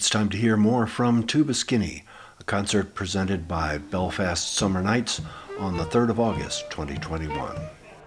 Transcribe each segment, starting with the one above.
it's time to hear more from Tuba Skinny, a concert presented by Belfast Summer Nights on the 3rd of August, 2021.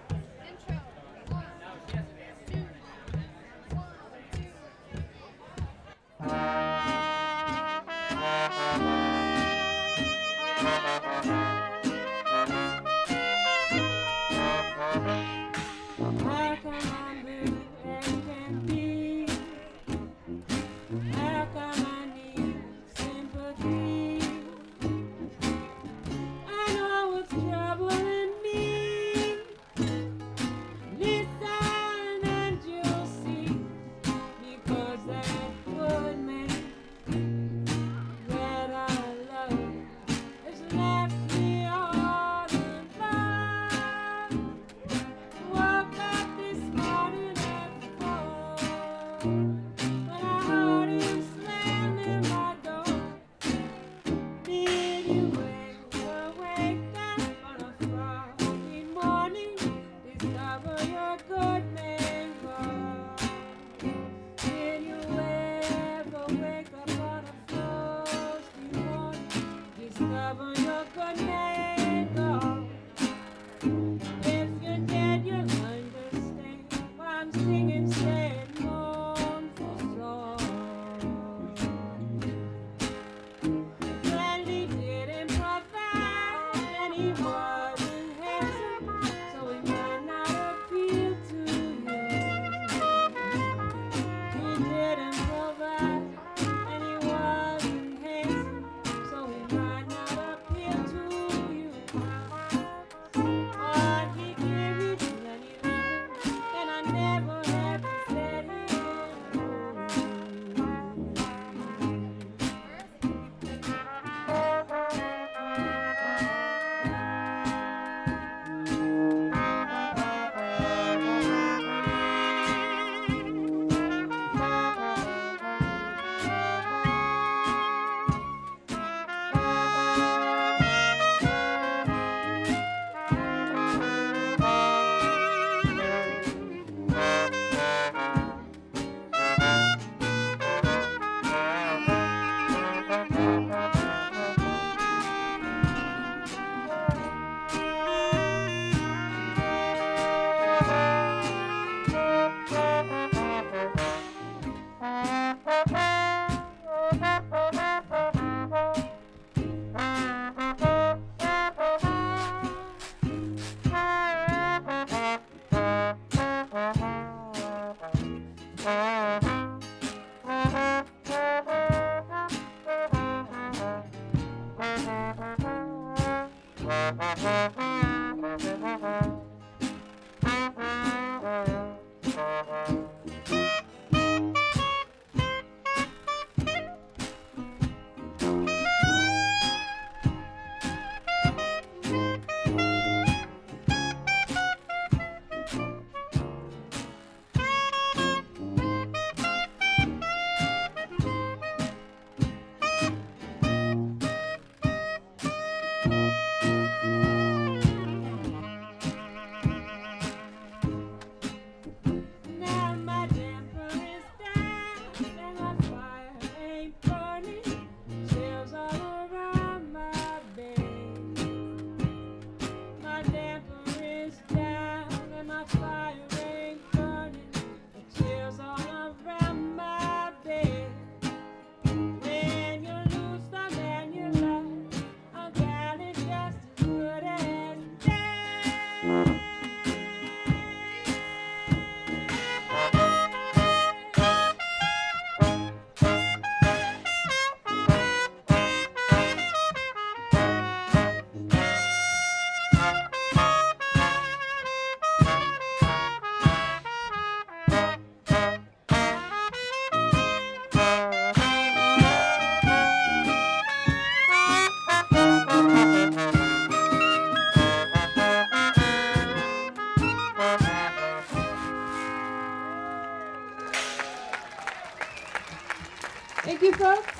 Thank you, folks.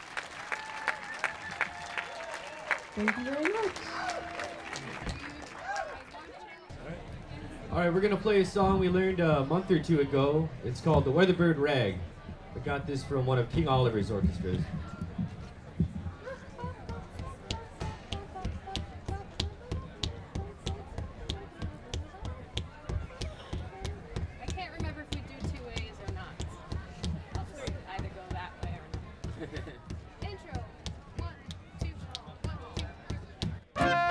Thank you very much. All right, we're going to play a song we learned a month or two ago. It's called The Weatherbird Rag. The got this from one of King Oliver's orchestras. I can't remember if we do two ways or not. I'll either go that way or not. Intro. 1, 2, 1, 2, 3.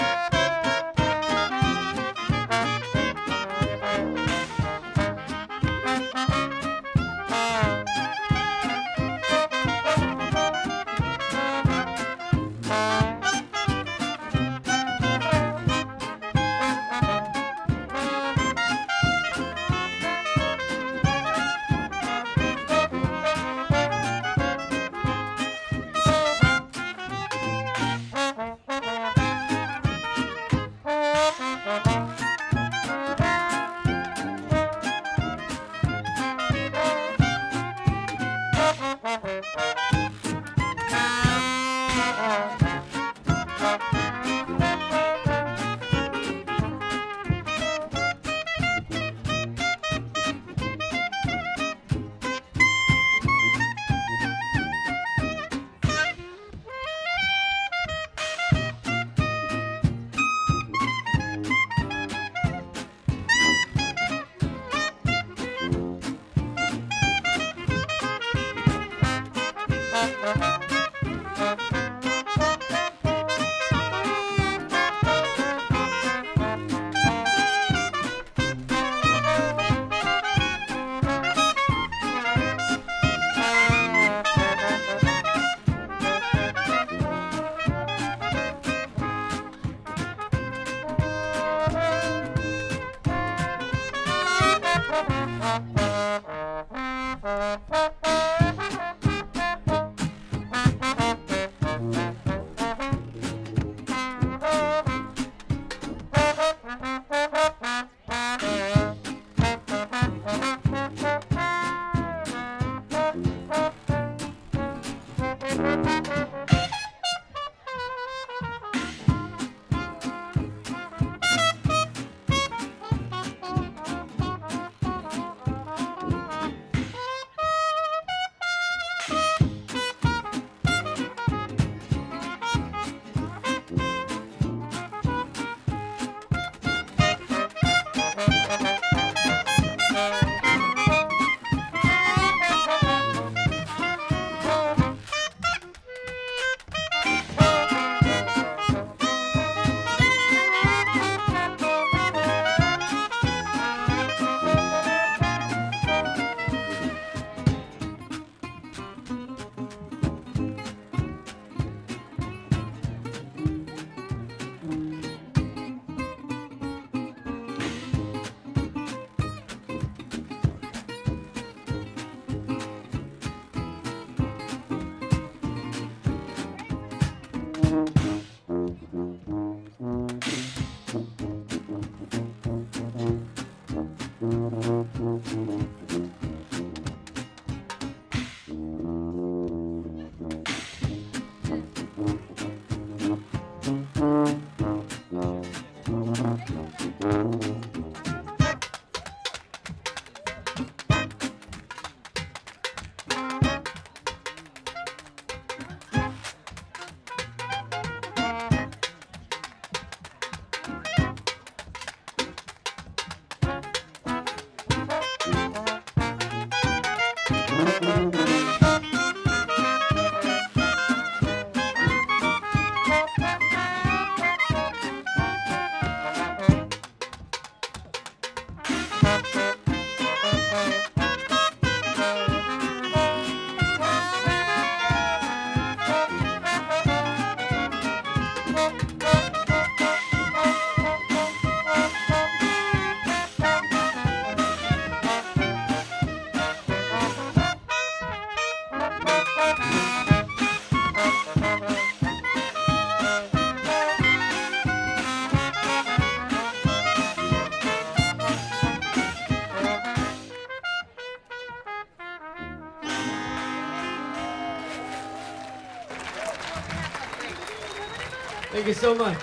Thank you so much.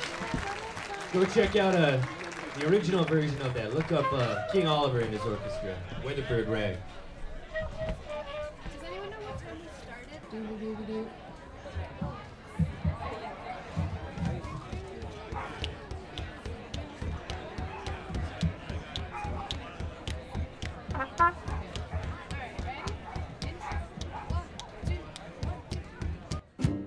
Go check out the original version of that. Look up King Oliver and his orchestra, Weatherbird Rag. Does anyone know Doo-doo-doo-doo. Alright, ready? Intro. 1, 2, 1, 2.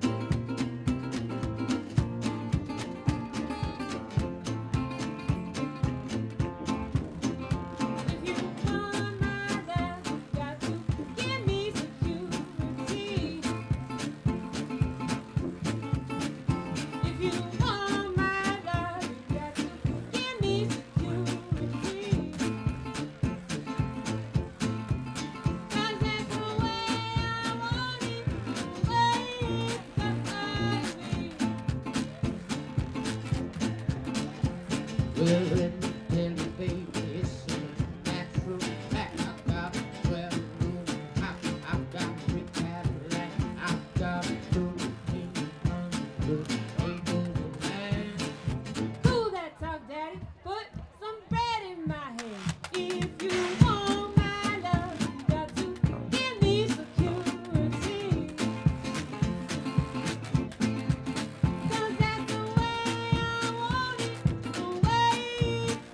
If you want my love, you got to give me security. If you want my love, you got to give me security. 'Cause that's the way I want it, the way it's supposed to be. Well, let me tell you, baby, it's a natural fact. I got a 12-room house, I got a big Cadillac, I got a 1,200 acres of land. Cool that talk, Daddy. Put some bread in my hand. If you want my love, you got to give me security. 'Cause that's the way I want it, the way it's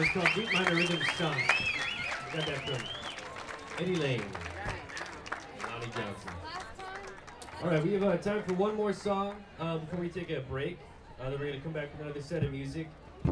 It's called Deep Minor Rhythm Song. We got that from Eddie Lane, Lonnie Johnson. All right, we have time for one more song before we take a break. Then we're going to come back with another set of music.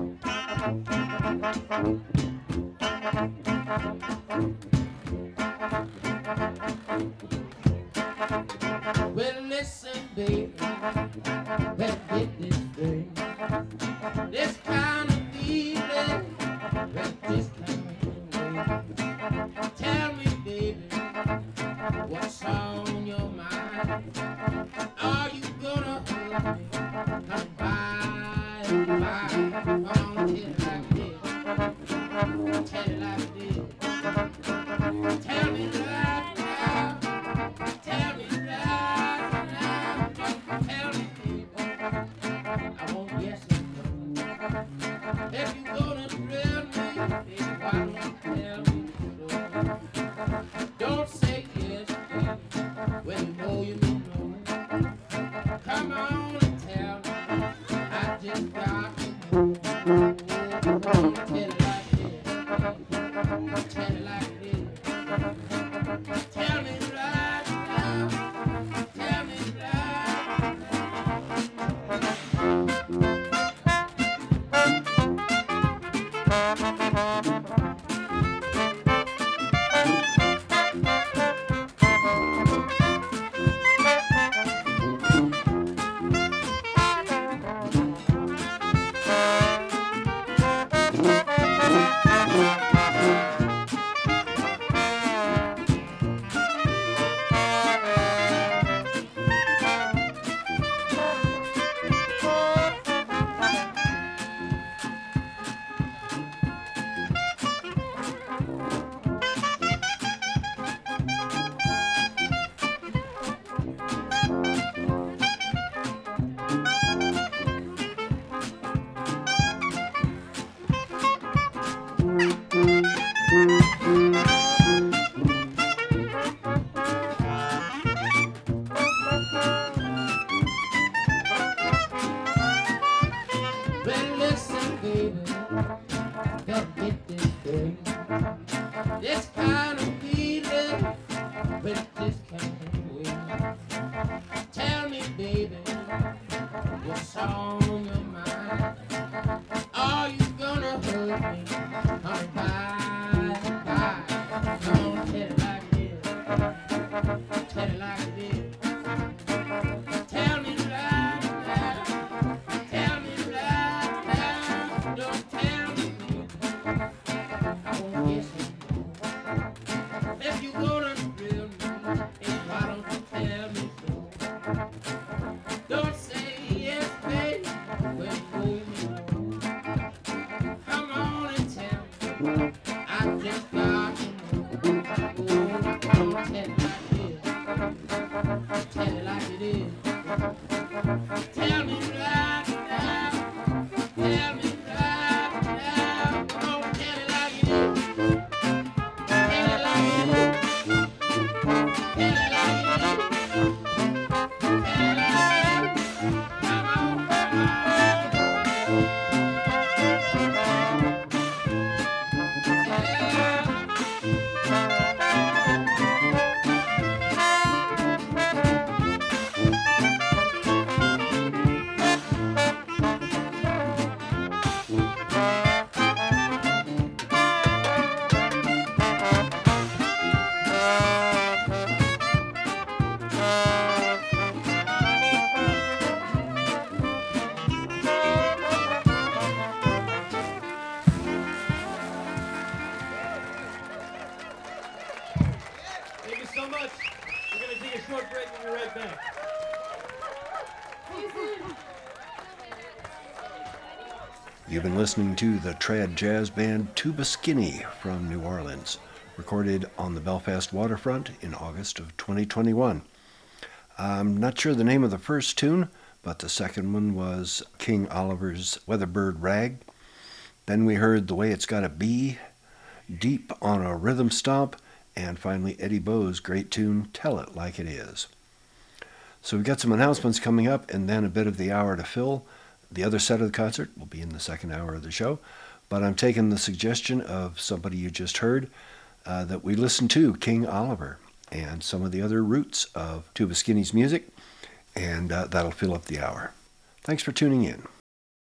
Well, listen, baby, let's get this straight. This kind of feeling, well, this kind of way. Tell me, baby, what's on your mind? Are you gonna hurt me? Come by, come on, tell it like this. Tell it like this. Tell me right now. Tell me right now. Tell me, baby. I won't guess it. If you gonna thrill me, baby, why don't you tell me so? Don't say yes, baby, when you know you mean no. Come on and tell me, I just got to know. Tell it like this, tell it like this. Tell me right now, tell me right Well, listen, baby, let's get this thing. This kind of feeling with this kind of way. Tell me, baby, what's on your mind? Are you gonna hurt me? Honey, bye, bye. Don't tell it like this. Tell it like it is. Tell me right now. Tell me right now. Don't tell me. I won't guess it. If you gonna thrill me, why don't you tell me so? Don't say yes, baby, when you know. Come on and tell me. I just got to know. Don't tell it like this. Tell it like it is. Tell me right now. Tell me right now. Don't tell it like it is. Tell it like it is. Tell it like it is. Tell it like it is. Come on, come on. Thank you so much. We're going to take a short break and we'll be right back. You've been listening to the trad jazz band Tuba Skinny from New Orleans, recorded on the Belfast waterfront in August of 2021. I'm not sure the name of the first tune, but the second one was King Oliver's Weatherbird Rag. Then we heard The Way It's Gotta Be, Deep on a Rhythm Stomp, and finally Eddie Bo's great tune, Tell It Like It Is. So we've got some announcements coming up and then a bit of the hour to fill. The other set of the concert will be in the second hour of the show. but I'm taking the suggestion of somebody you just heard that we listen to, King Oliver, and some of the other roots of Tuba Skinny's music, and that'll fill up the hour. Thanks for tuning in.